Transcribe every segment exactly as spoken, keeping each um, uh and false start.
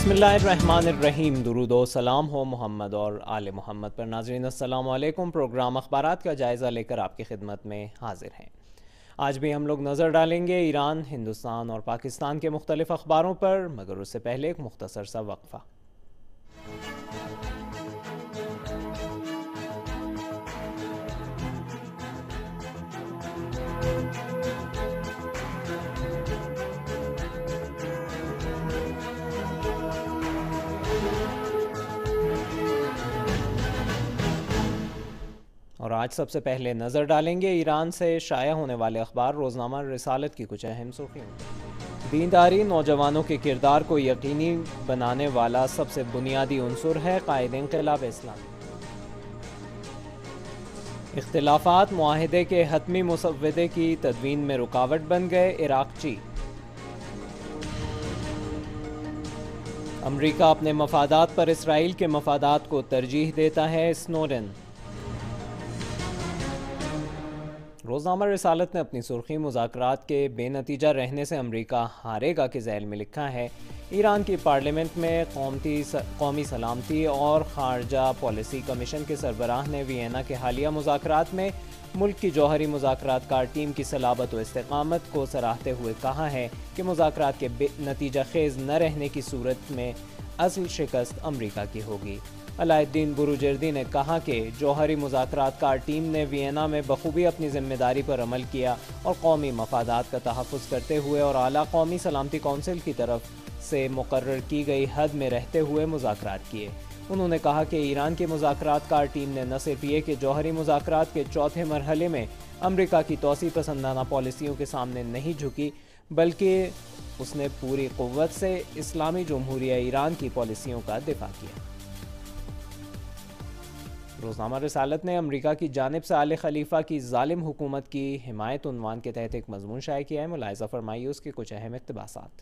بسم اللہ الرحمن الرحیم، درود و سلام ہو محمد اور آل محمد پر۔ ناظرین السلام علیکم، پروگرام اخبارات کا جائزہ لے کر آپ کی خدمت میں حاضر ہیں۔ آج بھی ہم لوگ نظر ڈالیں گے ایران، ہندوستان اور پاکستان کے مختلف اخباروں پر، مگر اس سے پہلے ایک مختصر سا وقفہ۔ اور آج سب سے پہلے نظر ڈالیں گے ایران سے شائع ہونے والے اخبار روزنامہ رسالت کی کچھ اہم سرخیوں۔ دینداری نوجوانوں کے کردار کو یقینی بنانے والا سب سے بنیادی عنصر ہے، قائد انقلاب اسلامی۔ اختلافات معاہدے کے حتمی مسودے کی تدوین میں رکاوٹ بن گئے، عراقچی۔ امریکہ اپنے مفادات پر اسرائیل کے مفادات کو ترجیح دیتا ہے، اسنوڈن۔ روزنامہ رسالت نے اپنی سرخی مذاکرات کے بے نتیجہ رہنے سے امریکہ ہارے گا کے ذیل میں لکھا ہے، ایران کی پارلیمنٹ میں قومی سلامتی اور خارجہ پالیسی کمیشن کے سربراہ نے وینا کے حالیہ مذاکرات میں ملک کی جوہری مذاکرات کار ٹیم کی صلابت و استقامت کو سراہتے ہوئے کہا ہے کہ مذاکرات کے بے نتیجہ خیز نہ رہنے کی صورت میں اصل شکست امریکہ کی ہوگی۔ علاء الدین بروجردی نے کہا کہ جوہری مذاکرات کار ٹیم نے وینا میں بخوبی اپنی ذمہ داری پر عمل کیا اور قومی مفادات کا تحفظ کرتے ہوئے اور اعلیٰ قومی سلامتی کونسل کی طرف سے مقرر کی گئی حد میں رہتے ہوئے مذاکرات کیے۔ انہوں نے کہا کہ ایران کی مذاکرات کار ٹیم نے نہ صرف یہ کہ جوہری مذاکرات کے چوتھے مرحلے میں امریکہ کی توسیع پسندانہ پالیسیوں کے سامنے نہیں جھکی، بلکہ اس نے پوری قوت سے اسلامی جمہوریہ ایران کی پالیسیوں کا دفاع کیا۔ روزنامہ رسالت نے امریکہ کی جانب سے آل خلیفہ کی ظالم حکومت کی حمایت عنوان کے تحت ایک مضمون شائع کیا ہے، ملاحظہ فرمائیے اس کے کچھ اہم اقتباسات۔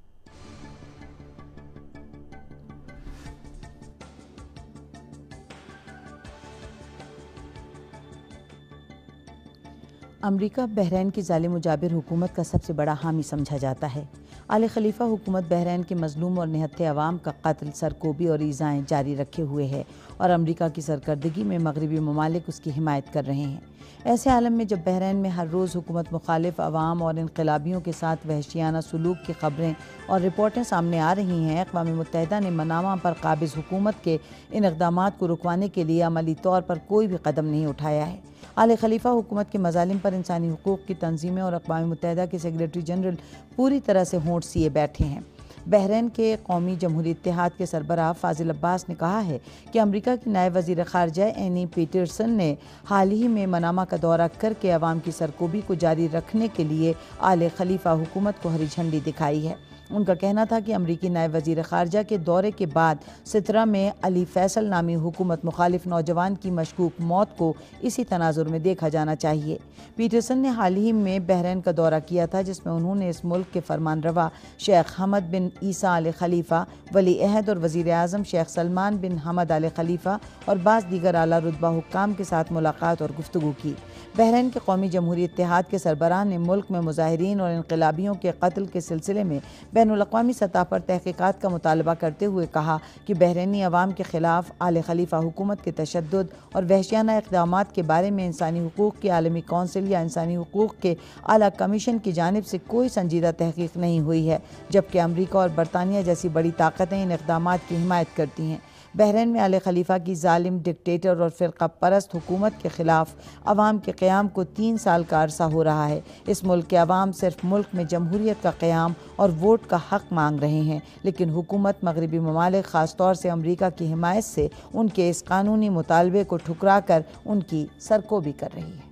امریکہ بحرین کی ظالم و جابر حکومت کا سب سے بڑا حامی سمجھا جاتا ہے۔ آل خلیفہ حکومت بحرین کے مظلوم اور نہتے عوام کا قتل، سرکوبی اور ایذائیں جاری رکھے ہوئے ہے اور امریکہ کی سرکردگی میں مغربی ممالک اس کی حمایت کر رہے ہیں۔ ایسے عالم میں جب بحرین میں ہر روز حکومت مخالف عوام اور انقلابیوں کے ساتھ وحشیانہ سلوک کی خبریں اور رپورٹیں سامنے آ رہی ہیں، اقوام متحدہ نے منامہ پر قابض حکومت کے ان اقدامات کو رکوانے کے لیے عملی طور پر کوئی بھی قدم نہیں اٹھایا ہے۔ آل خلیفہ حکومت کے مظالم پر انسانی حقوق کی تنظیمیں اور اقوام متحدہ کے سیکریٹری جنرل پوری طرح سے ہونٹ سیے بیٹھے ہیں۔ بحرین کے قومی جمہوری اتحاد کے سربراہ فاضل عباس نے کہا ہے کہ امریکہ کی نائب وزیر خارجہ اینی پیٹرسن نے حال ہی میں منامہ کا دورہ کر کے عوام کی سرکوبی کو جاری رکھنے کے لیے آل خلیفہ حکومت کو ہری جھنڈی دکھائی ہے۔ ان کا کہنا تھا کہ امریکی نائب وزیر خارجہ کے دورے کے بعد سترہ میں علی فیصل نامی حکومت مخالف نوجوان کی مشکوک موت کو اسی تناظر میں دیکھا جانا چاہیے۔ پیٹرسن نے حال ہی میں بحرین کا دورہ کیا تھا، جس میں انہوں نے اس ملک کے فرمان روا شیخ حمد بن عیسیٰ آل خلیفہ، ولی عہد اور وزیر اعظم شیخ سلمان بن حمد آل خلیفہ اور بعض دیگر اعلیٰ رتبہ حکام کے ساتھ ملاقات اور گفتگو کی۔ بحرین کے قومی جمہوری اتحاد کے سربراہ نے ملک میں مظاہرین اور انقلابیوں کے قتل کے سلسلے میں بین الاقوامی سطح پر تحقیقات کا مطالبہ کرتے ہوئے کہا کہ بحرینی عوام کے خلاف آل خلیفہ حکومت کے تشدد اور وحشیانہ اقدامات کے بارے میں انسانی حقوق کی عالمی کونسل یا انسانی حقوق کے اعلیٰ کمیشن کی جانب سے کوئی سنجیدہ تحقیق نہیں ہوئی ہے، جبکہ امریکہ اور برطانیہ جیسی بڑی طاقتیں ان اقدامات کی حمایت کرتی ہیں۔ بحرین میں آل خلیفہ کی ظالم ڈکٹیٹر اور فرقہ پرست حکومت کے خلاف عوام کے قیام کو تین سال کا عرصہ ہو رہا ہے۔ اس ملک کے عوام صرف ملک میں جمہوریت کا قیام اور ووٹ کا حق مانگ رہے ہیں، لیکن حکومت مغربی ممالک خاص طور سے امریکہ کی حمایت سے ان کے اس قانونی مطالبے کو ٹھکرا کر ان کی سرکوبی کر رہی ہے۔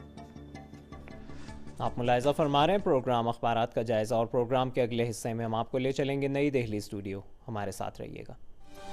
آپ ملاحظہ فرما رہے ہیں پروگرام اخبارات کا جائزہ، اور پروگرام کے اگلے حصے میں ہم آپ کو لے چلیں گے نئی دہلی اسٹوڈیو۔ ہمارے ساتھ رہیے گا۔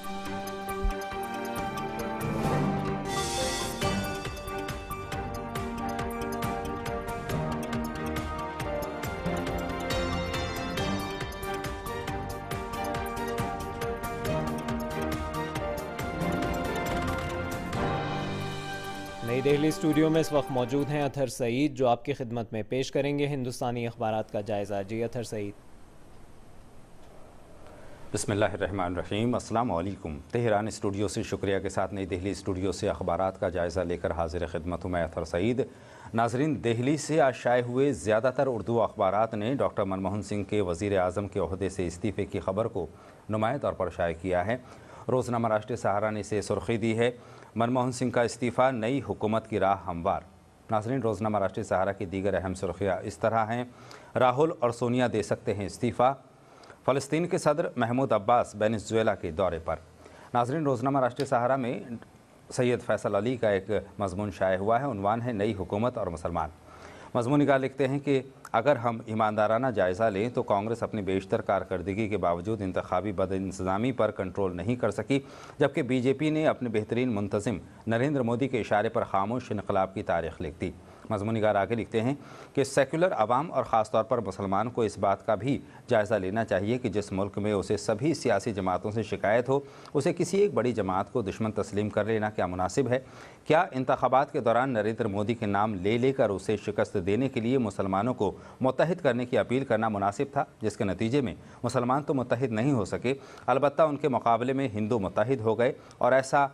نئی دہلی اسٹوڈیو میں اس وقت موجود ہیں اطہر سعید، جو آپ کی خدمت میں پیش کریں گے ہندوستانی اخبارات کا جائزہ۔ جی اطہر سعید۔ बिस्मिल्लाहिर्रहमानिर्रहीम। अस्सलाम वालेकुम। तेहरान स्टूडियो से शुक्रिया के साथ नई दिल्ली स्टूडियो से अखबारात का जायज़ा लेकर हाजिर खिदमत हूँ मैं अतहर सईद। नाजरीन, दिल्ली से आज शाये हुए ज़्यादातर उर्दू अखबारात ने डॉक्टर मनमोहन सिंह के वज़ीर आज़म के ओहदे से इस्तीफ़े की खबर को नुमाया तौर पर शाये किया है। रोज़नामा राष्ट्रीय सहारा ने इसे सुर्खी दी है, मनमोहन सिंह का इस्तीफ़ा, नई हुकूमत की राह हमवार। नाजरीन, रोज़नामा राष्ट्रीय सहारा की दीगर अहम सुर्खियाँ इस तरह हैं। राहुल और सोनिया दे सकते हैं इस्तीफ़ा, फ़लस्तीन के सदर महमूद अब्बास वेनेज़ुएला के दौरे पर। नाजरीन, रोज़नामा राष्ट्रीय सहारा में सैयद फैसल अली का एक मजमून शाया हुआ है, उन्वान है नई हुकूमत और मुसलमान। मजमून निगार लिखते हैं कि अगर हम ईमानदाराना जायज़ा लें तो कांग्रेस अपनी बेशतर कारकर्दगी के बावजूद इंतखाबी बदइंतज़ामी पर कंट्रोल नहीं कर सकी, जबकि बीजेपी ने अपने बेहतरीन मुंतज़िम नरेंद्र मोदी के इशारे पर खामोश इनकलाब की तारीख लिख दी। मजमून निगार आगे लिखते हैं कि सेकुलर आवाम और ख़ास तौर पर मुसलमान को इस बात का भी जायज़ा लेना चाहिए कि जिस मुल्क में उसे सभी सियासी जमातों से शिकायत हो, उसे किसी एक बड़ी जमात को दुश्मन तस्लीम कर लेना क्या मुनासिब है? क्या इंतखाबात के दौरान नरेंद्र मोदी के नाम ले लेकर उसे शिकस्त देने के लिए मुसलमानों को मुत्तहिद करने की अपील करना मुनासिब था, जिसके नतीजे में मुसलमान तो मुत्तहिद नहीं हो सके, अलबत्ता उनके मुकाबले में हिंदू मुत्तहिद हो गए और ऐसा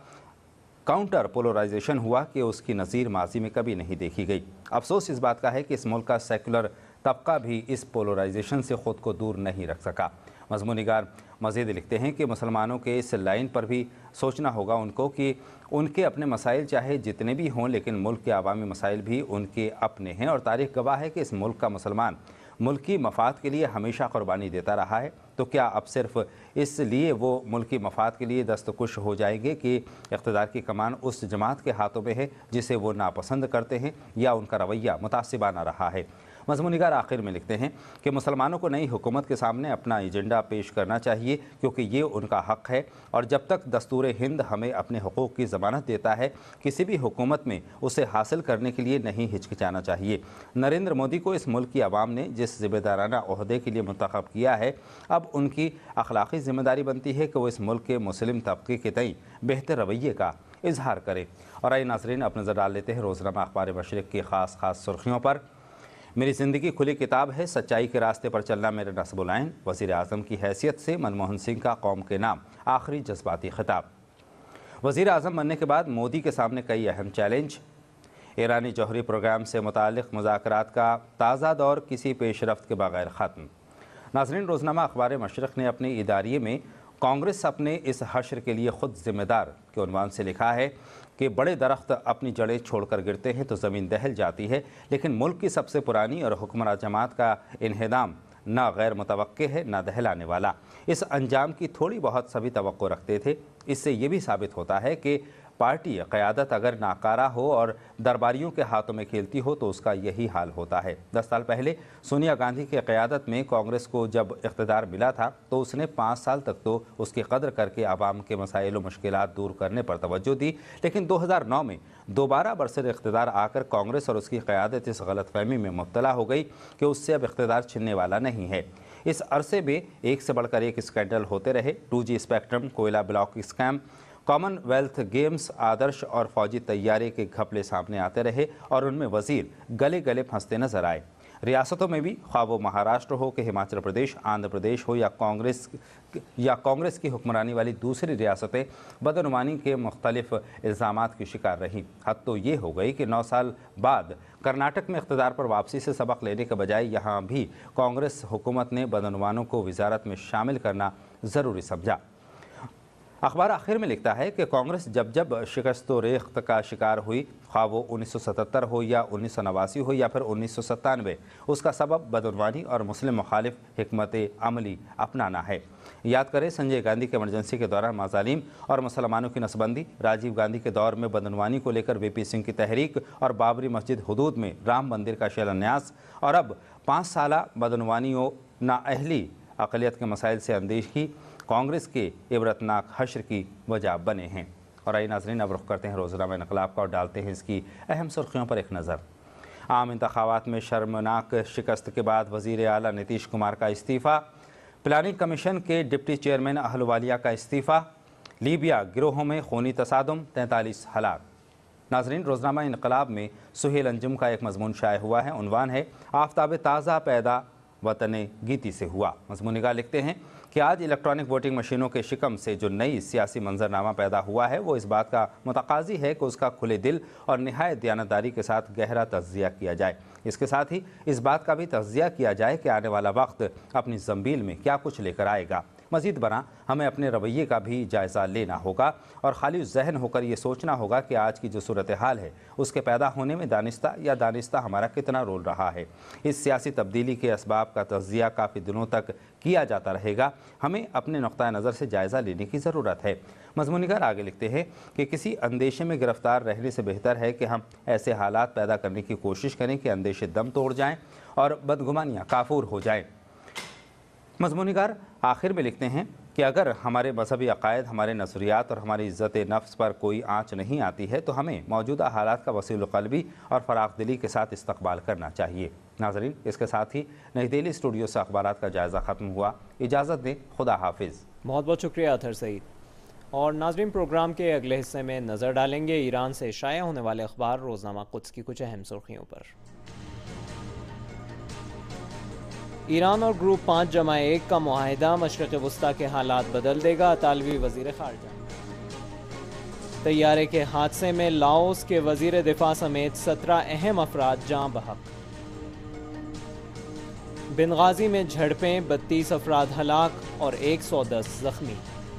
काउंटर पोलराइजेशन हुआ कि उसकी नज़ीर माजी में कभी नहीं देखी गई। अफसोस इस बात का है कि इस मुल्क का सेकुलर तबका भी इस पोलराइजेशन से ख़ुद को दूर नहीं रख सका। मज़मून निगार मज़ीद लिखते हैं कि मुसलमानों के इस लाइन पर भी सोचना होगा उनको कि उनके अपने मसाइल चाहे जितने भी हों, लेकिन मुल्क के अवामी मसाइल भी उनके अपने हैं और तारीख़ गवाह है कि इस मुल्क का मुसलमान मुल्की मफाद के लिए हमेशा कुर्बानी देता रहा है। तो क्या अब सिर्फ इसलिए वो मुल्की मफाद के लिए दस्तकुश हो जाएंगे कि इक़्तिदार की कमान उस जमात के हाथों में है जिसे वो नापसंद करते हैं, या उनका रवैया मुतासिबाना रहा है? मज़मून निगार आखिर में लिखते हैं कि मुसलमानों को नई हुकूमत के सामने अपना एजेंडा पेश करना चाहिए, क्योंकि ये उनका हक़ है और जब तक दस्तूर हिंद हमें अपने हुकूक़ की ज़मानत देता है, किसी भी हुकूमत में उसे हासिल करने के लिए नहीं हिचकिचाना चाहिए। नरेंद्र मोदी को इस मुल्क की आवाम ने जिस ज़िम्मेदाराना ओहदे के लिए मुंतखब किया है, अब उनकी अखलाक़ी ज़िम्मेदारी बनती है कि वो इस मुल्क के मुस्लिम तबके के तई बेहतर रवैये का इजहार करें। और आइए नाज़रीन, अब नज़र डाल लेते हैं रोज़नामा अखबार मशरिक़ की ख़ास ख़ास सुर्खियों पर। मेरी ज़िंदगी खुली किताब है, सच्चाई के रास्ते पर चलना मेरे नस्बुल ऐन। वज़ीर आज़म की हैसियत से मनमोहन सिंह का कौम के नाम आखिरी जज्बाती खिताब। वज़ीर आज़म बनने के बाद मोदी के सामने कई अहम चैलेंज। ईरानी जौहरी प्रोग्राम से मुताल्लिक़ मुज़ाकरात का ताज़ा दौर किसी पेशरफ्त के बगैर ख़त्म। नाज़रीन, रोज़नामा अखबार मशरिक़ ने अपने इदारिये में कांग्रेस अपने इस हश्र के लिए ख़ुद ज़िम्मेदार के उन्वान से लिखा है कि बड़े दरख्त अपनी जड़ें छोड़कर गिरते हैं तो ज़मीन दहल जाती है, लेकिन मुल्क की सबसे पुरानी और हुक्मरान जमात का इन्हिदाम ना गैर मुतवक्के है ना दहलाने वाला। इस अंजाम की थोड़ी बहुत सभी तवक्को रखते थे। इससे ये भी साबित होता है कि पार्टी क़यादत अगर नाकारा हो और दरबारियों के हाथों में खेलती हो तो उसका यही हाल होता है। दस साल पहले सोनिया गांधी की क़यादत में कांग्रेस को जब इक़्तिदार मिला था तो उसने पाँच साल तक तो उसकी कदर करके आवाम के मसाइल व मुश्किलात दूर करने पर तवज्जो दी, लेकिन दो हज़ार नौ में दोबारा बरसर इक़्तिदार आकर कांग्रेस और उसकी क़यादत इस गलतफ़हमी में मुब्तला हो गई कि उससे अब इक़्तिदार छिनने वाला नहीं है। इस अरसे में एक से बढ़कर एक स्कैंडल होते रहे। टू जी स्पेक्ट्रम, कोयला block scam, Commonwealth Games, Adarsh और फौजी तैयारी के घपले सामने आते रहे और उनमें वज़ीर गले गले फंसते नजर आए। रियासतों में भी, ख्वाह वो महाराष्ट्र हो कि हिमाचल प्रदेश, आंध्र प्रदेश हो या कांग्रेस या कांग्रेस की हुक्मरानी वाली दूसरी रियासतें, बदनुमानी के मुख्तलिफ इल्ज़ामात की शिकार रहीं। हद तो ये हो गई कि नौ साल बाद कर्नाटक में इक़्तिदार पर वापसी से सबक लेने के बजाय यहाँ भी कांग्रेस हुकूमत ने बदनुमानों को वजारत में शामिल करना ज़रूरी समझा। अखबार आखिर में लिखता है कि कांग्रेस जब जब शिकस्त व रेख्त का शिकार हुई, ख्वाह वो उन्नीस सौ सतहत्तर हो या उन्नीस सौ नवासी हो या फिर उन्नीस सौ सत्तानवे, उसका सबब बदनवानी और मुस्लिम मुखालिफ हिकमत अमली अपनाना है। याद करें, संजय गांधी के इमरजेंसी के दौरान मज़ालिम और मुसलमानों की नसबंदी, राजीव गांधी के दौर में बदनवानी को लेकर वी पी सिंह की तहरीक और बाबरी मस्जिद हुदूद में राम मंदिर का शिलान्यास, और अब पाँच साल बदनवानियों नाअहली अक़लियत के मसाइल से अंदेशी कांग्रेस के इबरतनाक हश्र की वजह बने हैं। और आइए नाज़रीन, अब रुख करते हैं रोज़नामा इनक़लाब का और डालते हैं इसकी अहम सुर्खियों पर एक नज़र। आम इंतखाबात में शर्मनाक शिकस्त के बाद वज़ीर आला नीतीश कुमार का इस्तीफ़ा, प्लानिंग कमीशन के डिप्टी चेयरमैन अहलुवालिया का इस्तीफ़ा, लीबिया गिरोहों में खूनी तसादुम, तैंतालीस हलाक। नाज़रीन, रोज़नामा इनक़लाब में सुहेल अंजुम का एक मजमून शाये हुआ है, उन्वान है आफ़ताब ताज़ा पैदा वतन गीती से हुआ। मज़मून-निगार लिखते हैं कि आज इलेक्ट्रॉनिक वोटिंग मशीनों के शिकम से जो नई सियासी मंजरनामा पैदा हुआ है वो इस बात का मुतकाज़ी है कि उसका खुले दिल और निहायत दयानतदारी के साथ गहरा तज्ज़िया किया जाए। इसके साथ ही इस बात का भी तज्ज़िया किया जाए कि आने वाला वक्त अपनी ज़ंबील में क्या कुछ लेकर आएगा। मज़ीद बना हमें अपने रवैये का भी जायज़ा लेना होगा और खाली ज़हन होकर ये सोचना होगा कि आज की जो सूरत हाल है उसके पैदा होने में दानिस्ता या दानिस्ता हमारा कितना रोल रहा है। इस सियासी तब्दीली के असबाब का तज्ज़िया काफ़ी दिनों तक किया जाता रहेगा। हमें अपने नुक़्ता नज़र से जायज़ा लेने की ज़रूरत है। मज़मून-निगार आगे लिखते हैं कि किसी अंदेशे में गिरफ़्तार रहने से बेहतर है कि हम ऐसे हालात पैदा करने की कोशिश करें कि अंदेशे दम तोड़ जाएँ और बदगुमानियाँ काफूर हो जाएँ। मज़मून-निगार आखिर में लिखते हैं कि अगर हमारे मजहबी अकायद, हमारे नज़रियात और हमारी इज़्ज़त नफ्स पर कोई आँच नहीं आती है तो हमें मौजूदा हालात का वसील क़ल्बी और फ़राग़ दिली के साथ इस्तक़बाल करना चाहिए। नाज़रीन, इसके साथ ही नई दिल्ली स्टूडियो से अखबारात का जायज़ा ख़त्म हुआ। इजाज़त दें, खुदा हाफिज़। बहुत बहुत शुक्रिया अतहर सईद। और नाज़रीन, प्रोग्राम के अगले हिस्से में नज़र डालेंगे ईरान से शाया होने वाले अखबार रोज़नामा कुद्स की कुछ अहम सुर्खियों पर। ईरान और ग्रुप पाँच जमा एक का मुआहिदा मशरिक़ वस्ता के हालात बदल देगा, इतालवी वज़ीर ख़ारजा। तैयारे के हादसे में लाओस के वज़ीर दिफा समेत सत्रह अहम अफराद जाँ बहक। बेनगाज़ी में झड़पें, बत्तीस अफराद हलाक और एक सौ दस जख्मी।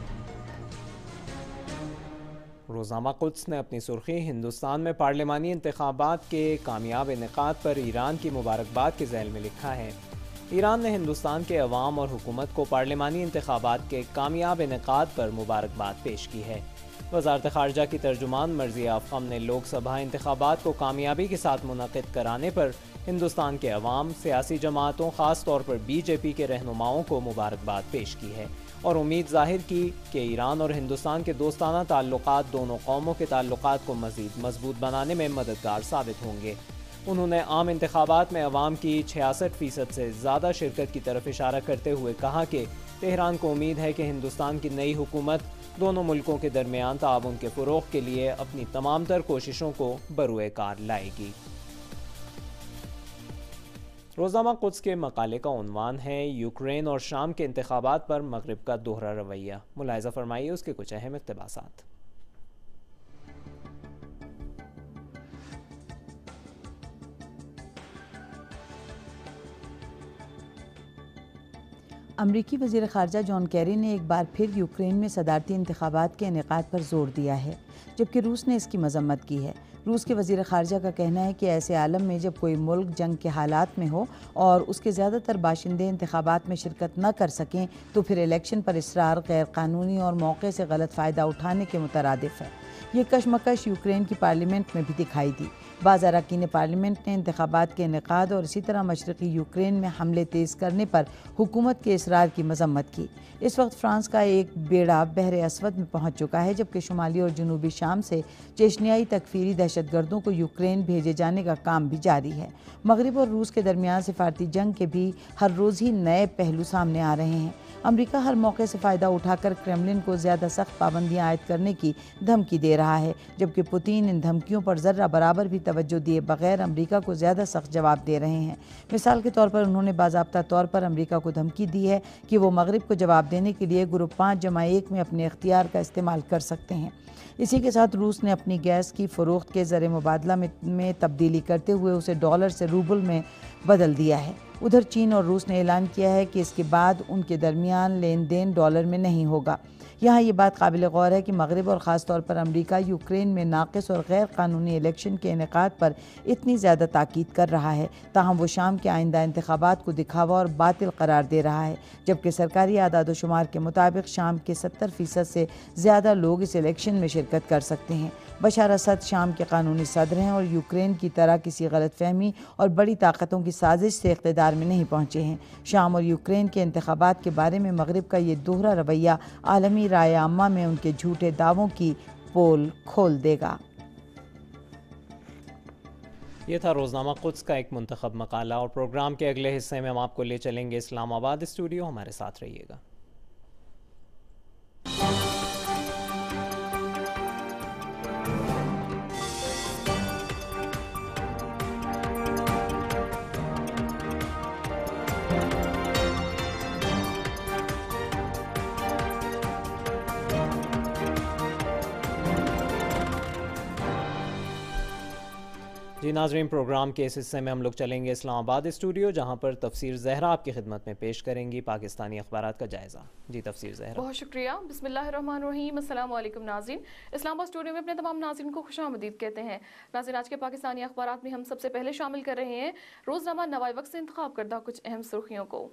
रोज़नामा कुद्स ने अपनी सुर्खी हिंदुस्तान में पार्लिमानी इंतखाबात के कामयाब इनेकाद पर ईरान की मुबारकबाद के ज़ैल में लिखा है। ईरान ने हिंदुस्तान के अवाम और हुकूमत को पार्लिमानी इंतखाबात के कामयाब इनेकाद पर मुबारकबाद पेश की है। वज़ारत ख़ारजा की तर्जुमान मर्ज़िया अफ़ख़म ने लोकसभा इंतखाबात को कामयाबी के साथ मुनक़िद कराने पर हिंदुस्तान के अवाम, सियासी जमातों, ख़ास तौर पर बी जे पी के रहनुमाओं को मुबारकबाद पेश की है और उम्मीद ज़ाहिर की कि ईरान और हिंदुस्तान के दोस्ताना ताल्लुक़ात दोनों कौमों के ताल्लुक़ात को मज़ीद मजबूत बनाने में मददगार साबित होंगे। उन्होंने आम इंतखाबात में अवाम की छियासठ फ़ीसद से ज़्यादा शिरकत की तरफ इशारा करते हुए कहा कि तेहरान को उम्मीद है कि हिंदुस्तान की नई हुकूमत दोनों मुल्कों के दरमियान ताउन के फ़रोग़ के लिए अपनी तमाम तर कोशिशों को बरूए कार लाएगी। रोज़नामा कुद्स के मकाले का उन्वान है यूक्रेन और शाम के इंतखाबात पर मगरिब का दोहरा रवैया। मुलाहिज़ा फरमाइए उसके कुछ अहम इक़्तिबासात। अमरीकी वज़ीर ख़ारजा जॉन कैरी ने एक बार फिर यूक्रेन में सदारती इंतखाबात के इनेकाद पर जोर दिया है, जबकि रूस ने इसकी मज़म्मत की है। रूस के वज़ीर ख़ारजा का कहना है कि ऐसे आलम में जब कोई मुल्क जंग के हालात में हो और उसके ज़्यादातर बाशिंदे इंतखाबात में शिरकत न कर सकें तो फिर इलेक्शन पर इसरार गैर कानूनी और मौके से गलत फ़ायदा उठाने के मुतरादिफ है। ये कशमकश यूक्रेन की पार्लियामेंट में भी दिखाई दी। बाज़ अरकान पार्लियामेंट ने इंतखाबात के इनेकाद और इसी तरह मशरक़ी यूक्रेन में हमले तेज़ करने पर हुकूमत के इसरार की मज़म्मत की। इस वक्त फ़्रांस का एक बेड़ा बहरे अस्वद में पहुँच चुका है, जबकि शुमाली और जनूबी शाम से चेचनियाई तकफ़ीरी दहशत गर्दों को यूक्रेन भेजे जाने का काम भी जारी है। मगरिब और रूस के दरमियान सिफारती जंग के भी हर रोज़ ही नए पहलू सामने आ रहे हैं। अमेरिका हर मौके से फ़ायदा उठाकर क्रेमलिन को ज़्यादा सख्त पाबंदियाँ आयद करने की धमकी दे रहा है, जबकि पुतिन इन धमकियों पर ज़र्रा बराबर भी तवज्जो दिए बगैर अमेरिका को ज़्यादा सख्त जवाब दे रहे हैं। मिसाल के तौर पर उन्होंने बाज़ाब्ता तौर पर अमेरिका को धमकी दी है कि वो मगरिब को जवाब देने के लिए ग्रुप पाँच जमा एक में अपने इख्तियार का इस्तेमाल कर सकते हैं। इसी के साथ रूस ने अपनी गैस की फ़रोख्त के ज़र मुबादला में, में तब्दीली करते हुए उसे डॉलर से रूबल में बदल दिया है। उधर चीन और रूस ने ऐलान किया है कि इसके बाद उनके दरमियान लेन देन डॉलर में नहीं होगा। यहाँ ये बात काबिल गौर है कि मगरिब और ख़ास तौर पर अमेरिका यूक्रेन में नाक़िस और गैर कानूनी इलेक्शन के इनेकाद पर इतनी ज़्यादा ताकीद कर रहा है, ताहम वो शाम के आइंदा इंतखाबात को दिखावा और बातिल करार दे रहा है, जबकि सरकारी आदाद व शुमार के मुताबिक शाम के सत्तर फ़ीसद से ज़्यादा लोग इस इलेक्शन में शिरकत कर सकते हैं। बशार असद शाम के कानूनी सदर हैं और यूक्रेन की तरह किसी गलतफहमी और बड़ी ताकतों की साजिश से इक़्तिदार में नहीं पहुँचे हैं। शाम और यूक्रेन के इंतखाबात के बारे में मगरिब का ये दोहरा रवैया आलमी राय आम्मा में उनके झूठे दावों की पोल खोल देगा। ये था रोज़नामा कुद्स का एक मुंतखब मकाला और प्रोग्राम के अगले हिस्से में हम आपको ले चलेंगे इस्लामाबाद स्टूडियो। हमारे साथ रहिएगा। جی ناظرین، پروگرام کے اس حصے میں ہم لوگ چلیں گے اسلام آباد اسٹوڈیو، جہاں پر تفسیر زہرا آپ کی خدمت میں پیش کریں گی پاکستانی اخبارات کا جائزہ۔ جی تفسیر زہرا۔ بہت شکریہ۔ بسم اللہ الرحمن الرحیم۔ السلام علیکم ناظرین، اسلام آباد اسٹوڈیو میں اپنے تمام ناظرین کو خوش آمدید کہتے ہیں۔ ناظرین، آج کے پاکستانی اخبارات میں ہم سب سے پہلے شامل کر رہے ہیں روزنامہ نوائے وقت سے انتخاب کردہ کچھ اہم سرخیوں کو۔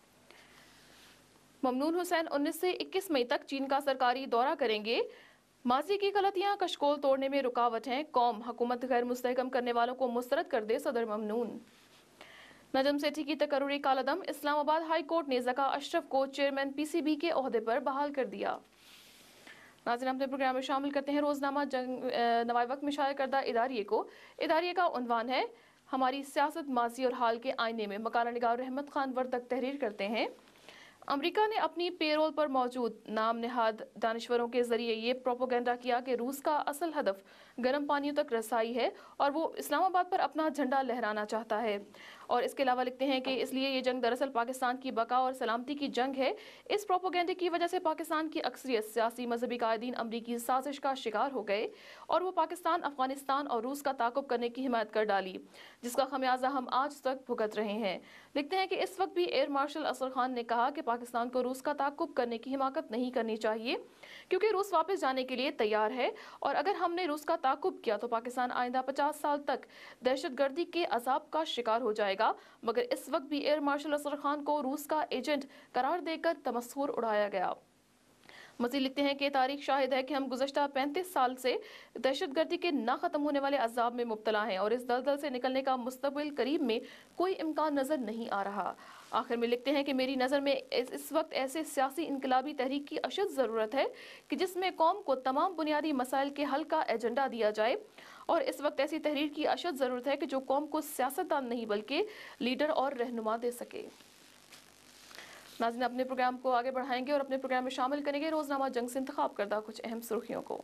ممنون حسین انیس سے اکیس مئی تک چین کا سرکاری دورہ کریں گے۔ ماضی کی غلطیاں کشکول توڑنے میں رکاوٹ ہیں، قوم حکومت غیر مستحکم کرنے والوں کو مسترد کر دے، صدر ممنون۔ نجم سیٹھی کی تقرری کالعدم، اسلام آباد ہائی کورٹ نے ذکا اشرف کو چیئرمین پی سی بی کے عہدے پر بحال کر دیا۔ ناظرین، اپنے پروگرام میں شامل کرتے ہیں روزنامہ جنگ نوائے وقت میں شائع کردہ اداریے کو۔ اداریے کا عنوان ہے ہماری سیاست ماضی اور حال کے آئینے میں۔ مقالہ نگار رحمت خان وردک تحریر کرتے ہیں، امریکہ نے اپنی پے رول پر موجود نام نہاد دانشوروں کے ذریعے یہ پروپیگنڈا کیا کہ روس کا اصل ہدف گرم پانیوں تک رسائی ہے اور وہ اسلام آباد پر اپنا جھنڈا لہرانا چاہتا ہے، اور اس کے علاوہ لکھتے ہیں کہ اس لیے یہ جنگ دراصل پاکستان کی بقا اور سلامتی کی جنگ ہے۔ اس پروپیگنڈے کی وجہ سے پاکستان کی اکثریت سیاسی مذہبی قائدین امریکی سازش کا شکار ہو گئے اور وہ پاکستان، افغانستان اور روس کا تعاقب کرنے کی حمایت کر ڈالی، جس کا خمیازہ ہم آج تک بھگت رہے ہیں۔ لکھتے ہیں کہ اس وقت بھی ایئر مارشل اسد خان نے کہا کہ پاکستان کو روس کا تعاقب کرنے کی حماقت نہیں کرنی چاہیے، کیونکہ روس واپس جانے کے لیے تیار ہے، اور اگر ہم نے روس کا تعاقب کیا تو پاکستان آئندہ پچاس سال تک دہشت گردی کے عذاب کا شکار ہو جائے گا۔ مگر اس وقت بھی ایئر مارشل اسد خان کو روس کا ایجنٹ قرار دے کر تمسخر اڑایا گیا۔ مزید لکھتے ہیں کہ تاریخ شاہد ہے کہ ہم گزشتہ پینتیس سال سے دہشت گردی کے نہ ختم ہونے والے عذاب میں مبتلا ہیں، اور اس دلدل سے نکلنے کا مستقبل قریب میں کوئی امکان نظر نہیں آ رہا۔ آخر میں لکھتے ہیں کہ میری نظر میں اس وقت ایسے سیاسی انقلابی تحریک کی اشد ضرورت ہے کہ جس میں قوم کو تمام بنیادی مسائل کے حل کا ایجنڈا دیا جائے، اور اس وقت ایسی تحریر کی اشد ضرورت ہے کہ جو قوم کو سیاستدان نہیں بلکہ لیڈر اور رہنما دے سکے۔ ناظرین، اپنے پروگرام کو آگے بڑھائیں گے اور اپنے پروگرام میں شامل کریں گے روزنامہ جنگ سے انتخاب کردہ کچھ اہم سرخیوں کو۔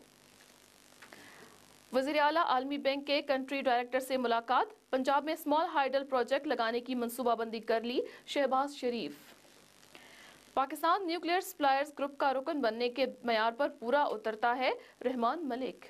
وزیر اعلیٰ عالمی بینک کے کنٹری ڈائریکٹر سے ملاقات، پنجاب میں اسمال ہائیڈل پروجیکٹ لگانے کی منصوبہ بندی کر لی، Shahbaz Sharif. Pakistan nuclear suppliers group کا رکن بننے کے معیار پر پورا اترتا ہے، رحمان ملک۔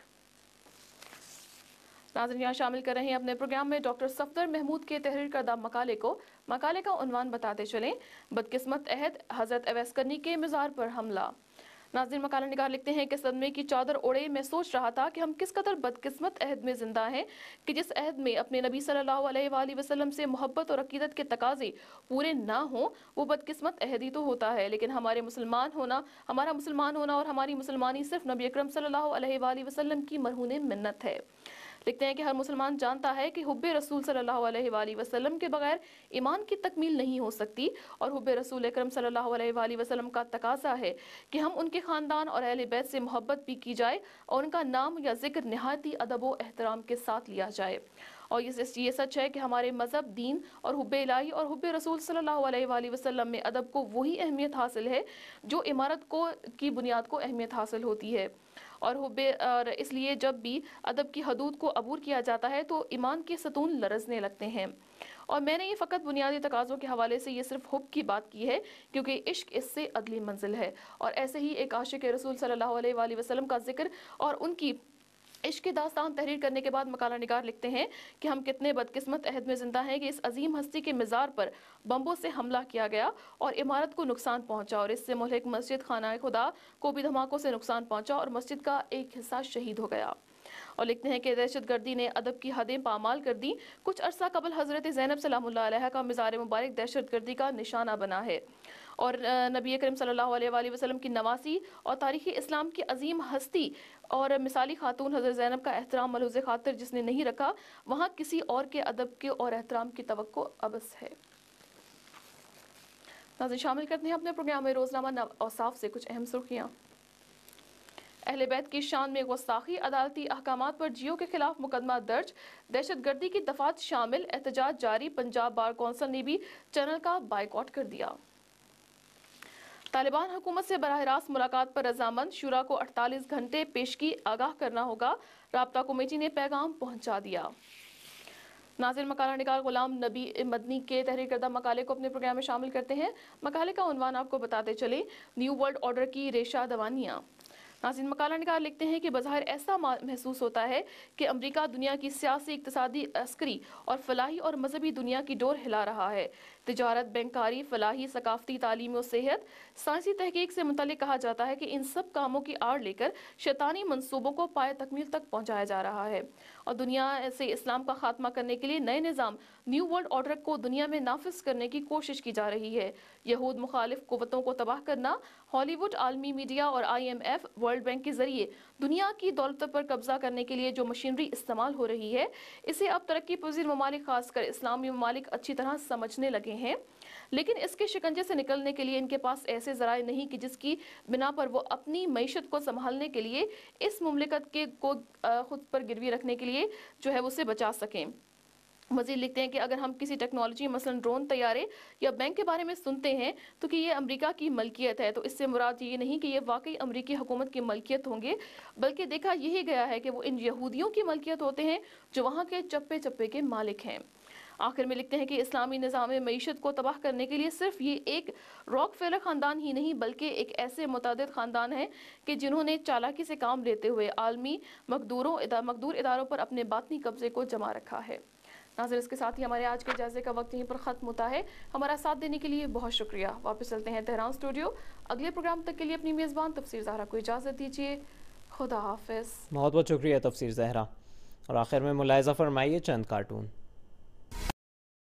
ناظرین، یہاں شامل کر رہے ہیں اپنے پروگرام میں ڈاکٹر صفدر محمود کے تحریر کردہ مقالے کو۔ مقالے کا عنوان بتاتے چلیں، بدقسمت عہد، حضرت اویس کرنی کے مزار پر حملہ۔ ناظرین، مقالہ نگار لکھتے ہیں کہ صدمے کی چادر اوڑھے میں سوچ رہا تھا کہ ہم کس قدر بدقسمت عہد میں زندہ ہیں کہ جس عہد میں اپنے نبی صلی اللہ علیہ وآلہ وسلم سے محبت اور عقیدت کے تقاضے پورے نہ ہوں، وہ بدقسمت عہد ہی تو ہوتا ہے، لیکن ہمارے مسلمان ہونا ہمارا مسلمان ہونا اور ہماری مسلمانی صرف نبی اکرم صلی اللہ علیہ وآلہ وسلم کی مرہون منت ہے۔ لکھتے ہیں کہ ہر مسلمان جانتا ہے کہ حب رسول صلی اللہ علیہ وآلہ وسلم کے بغیر ایمان کی تکمیل نہیں ہو سکتی، اور حب رسول اکرم صلی اللہ علیہ وآلہ وسلم کا تقاضا ہے کہ ہم ان کے خاندان اور اہل بیت سے محبت بھی کی جائے اور ان کا نام یا ذکر نہایتی ادب و احترام کے ساتھ لیا جائے۔ اور یہ سچ ہے کہ ہمارے مذہب، دین اور حب الہی اور حب رسول صلی اللہ علیہ وآلہ وسلم میں ادب کو وہی اہمیت حاصل ہے جو عمارت کو کی بنیاد کو اہمیت حاصل ہوتی ہے، اور حب اور اس لیے جب بھی ادب کی حدود کو عبور کیا جاتا ہے تو ایمان کے ستون لرزنے لگتے ہیں۔ اور میں نے یہ فقط بنیادی تقاضوں کے حوالے سے یہ صرف حب کی بات کی ہے، کیونکہ عشق اس سے اگلی منزل ہے، اور ایسے ہی ایک عاشق رسول صلی اللہ علیہ وآلہ وسلم کا ذکر اور ان کی عشق کی داستان تحریر کرنے کے بعد مقالہ نگار لکھتے ہیں کہ ہم کتنے بدقسمت عہد میں زندہ ہیں کہ اس عظیم ہستی کے مزار پر بمبوں سے حملہ کیا گیا اور عمارت کو نقصان پہنچا، اور اس سے مہلک مسجد خانہ خدا کو بھی دھماکوں سے نقصان پہنچا اور مسجد کا ایک حصہ شہید ہو گیا۔ اور لکھتے ہیں کہ دہشت گردی نے ادب کی حدیں پامال کر دی۔ کچھ عرصہ قبل حضرت زینب سلام اللہ علیہ کا مزار مبارک دہشت گردی کا نشانہ بنا ہے، اور نبی کریم صلی اللہ علیہ وآلہ وسلم کی نواسی اور تاریخ اسلام کی عظیم ہستی اور مثالی خاتون حضرت زینب کا احترام ملحوظ خاطر جس نے نہیں رکھا، وہاں کسی اور کے ادب کے اور احترام کی توقع عبث ہے۔ ناظرین، شامل کرتے ہیں اپنے پروگرام میں روزنامہ اوصاف سے کچھ اہم سرخیاں۔ اہل بیت کی شان میں گستاخی، عدالتی احکامات پر جیو کے خلاف مقدمہ درج، دہشت گردی کی دفعات شامل، احتجاج جاری، پنجاب بار کونسل نے بھی چینل کا بائیکاٹ کر دیا۔ طالبان حکومت سے براہ راست ملاقات پر رضامند، شورا کو اڑتالیس گھنٹے پیشگی آگاہ کرنا ہوگا، رابطہ کمیٹی نے پیغام پہنچا دیا۔ ناظرین، مقالہ نگار غلام نبی مدنی کے تحریر کردہ مقالے کو اپنے پروگرام میں شامل کرتے ہیں۔ مقالے کا عنوان آپ کو بتاتے چلیں، نیو ورلڈ آرڈر کی ریشہ دوانیاں۔ नाज़रीन, मकाला निगार लिखते हैं कि बज़ाहिर ऐसा महसूस होता है कि अमरीका दुनिया की सियासी, इक़्तिसादी, अस्करी और फलाही और मजहबी दुनिया की डोर हिला रहा है। तिजारत, बैंकारी, फलाही, सकाफती, तालीम और सेहत, साइंसी तहकीक से मुतल्लिक कहा जाता है कि इन सब कामों की आड़ लेकर शैतानी मंसूबों को पाए तकमील तक पहुँचाया जा रहा है और दुनिया से इस्लाम का खात्मा करने के लिए नए निज़ाम न्यू वर्ल्ड ऑर्डर को दुनिया में नाफिज करने की कोशिश की जा रही है। यहूद मुखालिफ कुव्वतों को तबाह करना, हॉलीवुड, आलमी मीडिया और I M F, World Bank के जरिए दुनिया की दौलत पर कब्जा करने के लिए जो मशीनरी इस्तेमाल हो रही है, इसे अब तरक्की पजीर ममालिक, खासकर इस्लामी ममालिक अच्छी तरह समझने लगे हैं। लेकिन इसके शिकंजे से निकलने के लिए इनके पास ऐसे ज़राए नहीं कि जिसकी बिना पर वो अपनी मईशत को संभालने के लिए इस मुमलिकत के को खुद पर गिरवी रखने के लिए जो है उसे बचा सकें। मज़ीद लिखते हैं कि अगर हम किसी टेक्नोलॉजी मसलन ड्रोन, तैयारे या बैंक के बारे में सुनते हैं तो कि ये अमेरिका की मलकियत है, तो इससे मुराद ये नहीं कि ये वाकई अमेरिकी हुकूमत की मलकियत होंगे, बल्कि देखा यही गया है कि वो इन यहूदियों की मलकियत होते हैं जो वहाँ के चप्पे चप्पे के मालिक हैं। आखिर में लिखते हैं कि इस्लामी निज़ाम मईशत को तबाह करने के लिए सिर्फ ये एक रॉकफेलर ख़ानदान ही नहीं बल्कि एक ऐसे मुतअद्दिद ख़ानदान हैं कि जिन्होंने चालाकी से काम लेते हुए आलमी मकदूरों इदा, मकदूर इदारों पर अपने बातनी कब्जे को जमा रखा है। नाज़रीन, इसके साथ ही हमारे आज के जायजे का वक्त यहीं पर ख़त्म होता है। हमारा साथ देने के लिए बहुत शुक्रिया। वापस चलते हैं तेहरान स्टूडियो। अगले प्रोग्राम तक के लिए अपनी मेज़बान तफसीर ज़हरा को इजाज़त दीजिए। खुदा हाफिज़। बहुत बहुत शुक्रिया तफसीर ज़हरा। और आखिर में मुलाहिज़ा फरमाइए चंद कार्टून।